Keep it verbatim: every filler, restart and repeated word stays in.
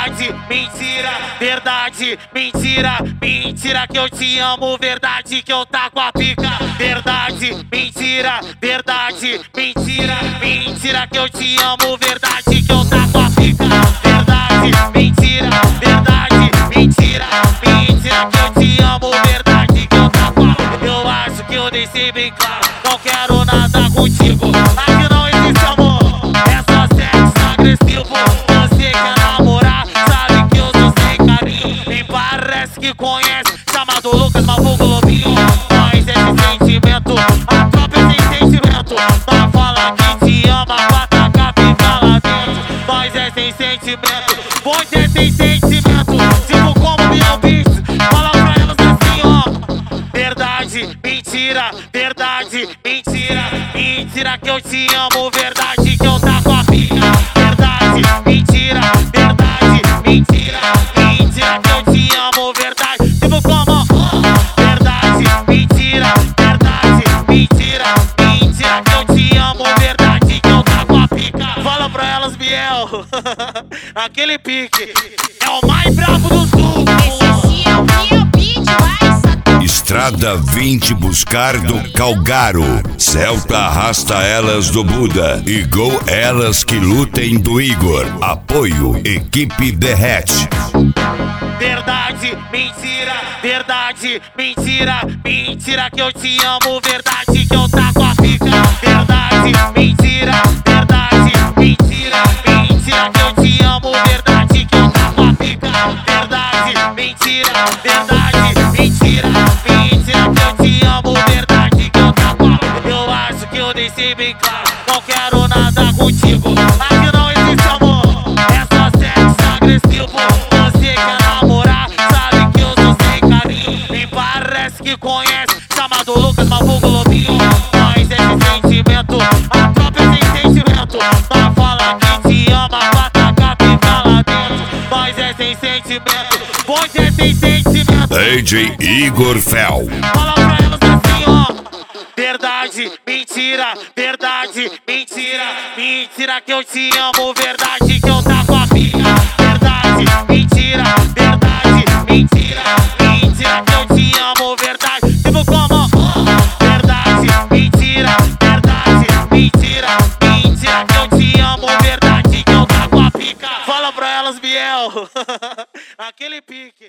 verdade, mentira, verdade, mentira, mentira que eu te amo, verdade que eu tá com a pica. Verdade, mentira, verdade, mentira, mentira que eu te amo, verdade que eu tá com a pica. Verdade, mentira, verdade, mentira, mentira que eu te amo, verdade que eu tá com a pica. Eu acho que eu deixei bem claro, não quero nada contigo. Aqui não existe amor, é só sexo agressivo. Você quer namorar, sabe que eu sou sem carinho. Nem parece que conhece, chamado Lucas, mas vulgo Lobinho. Mas esse sentimento, a tropa é sem sentimento. Vai falar que te ama, vai tacar, fica lá dentro. Mas é sem sentimento, pois é sem sentimento. Tipo como meu bicho, fala pra elas assim, ó. Verdade, mentira, verdade, mentira, mentira que eu te amo, verdade que eu tá com a pica. Verdade, mentira, verdade, mentira, mentira que eu te amo, verdade. Tipo como, verdade, mentira, verdade, mentira, mentira que eu te amo, verdade que eu tá com a pica. Fala pra elas, Biel, aquele pique é o mais bravo do sul. Esse é o meu beat, vai Satã. Estrada vinte buscar do Calgaro. Celta arrasta elas do Buda. E Gol elas que lutem do Igor. Apoio Equipe Derrete. Verdade, mentira, verdade, mentira, mentira que eu te amo, verdade que eu tá com a pica. Verdade, mentira, verdade, mentira, mentira que eu te amo, verdade que eu tá com a pica. Verdade, mentira, verdade, mentira, mentira que eu te amo, verdade que eu tá com a pica. Eu acho que eu deixei bem claro, não quero nada contigo. Aqui não existe amor, é só sexo agressivo. Você quer namorar, sabe que eu sou sem carinho. Nem parece que conhece, chamado Lucas, mas vulgo Lobinho. Mas esse sentimento, a tropa é sem sentimento. Vai falar que te ama, vai tacar, fica lá dentro. Mas é sem sentimento, pois é sem sentimento. D J Igor Fel. Fala pra elas assim, ó. Verdade, mentira, verdade, mentira, mentira que eu te amo, verdade que eu tá com a pica. Verdade, mentira, verdade, mentira, mentira que eu te amo, verdade. Tipo como, verdade, mentira, verdade, mentira, mentira que eu te amo, verdade que eu tá com a pica. Fala pra elas, Biel, aquele pique.